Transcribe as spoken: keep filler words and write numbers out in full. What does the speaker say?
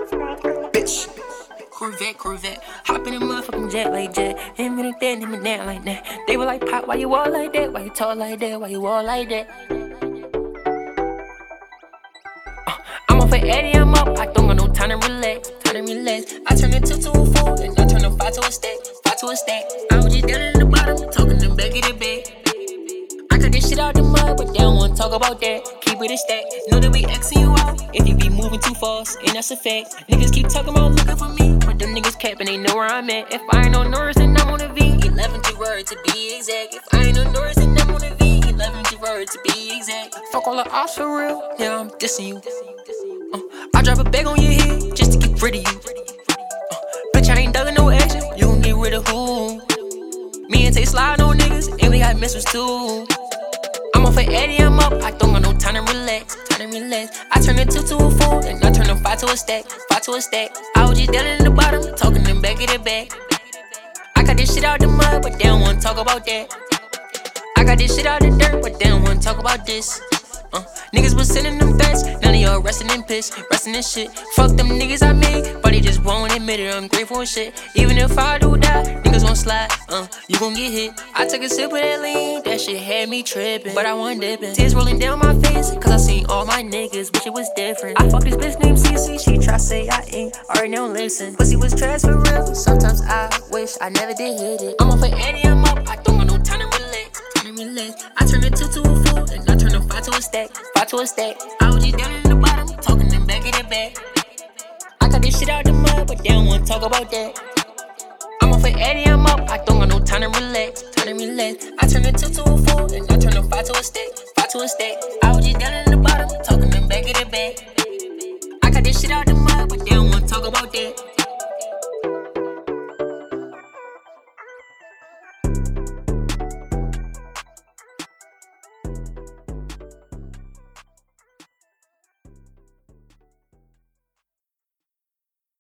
Bitch. Corvette, Corvette. Hop in a motherfucking jet like jet. Him and that, him and that like that. They were like, Pop, why you all like that? Why you talk like that? Why you all like that? Uh, I'm off at Eddie, I'm up. I don't got no time to relax. Time to relax. I turn a two to a four, and I turn a five to a stack. Five to a stack. I was just down in the bottom, talking them back in the bed. I cut this shit out the mud, but they don't wanna talk about that. Keep it a stack. Know that we Xing you out if you be moving too fast, and that's a fact. Niggas keep talking about looking for me, but them niggas capping, they know where I'm at. If I ain't on Norris, then I'm on a V. eleven to word to be exact. If I ain't on Norris, then I'm on a V. eleven to word to be exact. Fuck all the odds for real, yeah, I'm dissing you. Uh, I drop a bag on your head just to get rid of you. Uh, bitch, I ain't dugging no action, you gon' get rid of who? Me and Tay slide on niggas, and we got missiles too. I'm off at Eddie, I'm up. I don't got no time to relax. Time to relax. I turn a two to a four, and I turn a five to a stack. Five to a stack. I was just down in the bottom, talking them back in the back. I got this shit out the mud, but they don't wanna talk about that. I got this shit out the dirt, but they don't wanna talk about this. Uh, niggas was sending them threats, none of y'all resting in piss, resting in shit. Fuck them niggas I made, but they just won't admit it. I'm grateful and shit. Even if I do die, niggas won't slide. Uh, you gon' get hit. I took a sip of that lean, that shit had me tripping, but I wasn't dipping. Tears rolling down my face, cause I seen all my niggas, wish it was different. I fucked this bitch named Cece, she try say I ain't, already don't listen. Pussy was trash for real, sometimes I wish I never did hit it. I'm off at Eddie, I'm up, I don't got no time to relax. Time to relax. I turn a two to a four, and I turn a five to a stack. Five to a stack. I was just down in the bottom, talking them back in the back. I got this shit out the mud, but they don't wanna talk about that. I'm off at Eddie, I'm up. I don't got no time to relax. Time to relax. I turn a two to a four, and I turn a five to a stack. Five to a stack. I was just down in the bottom, talking them back in the back. I got this shit out the mud, but they don't wanna talk about that.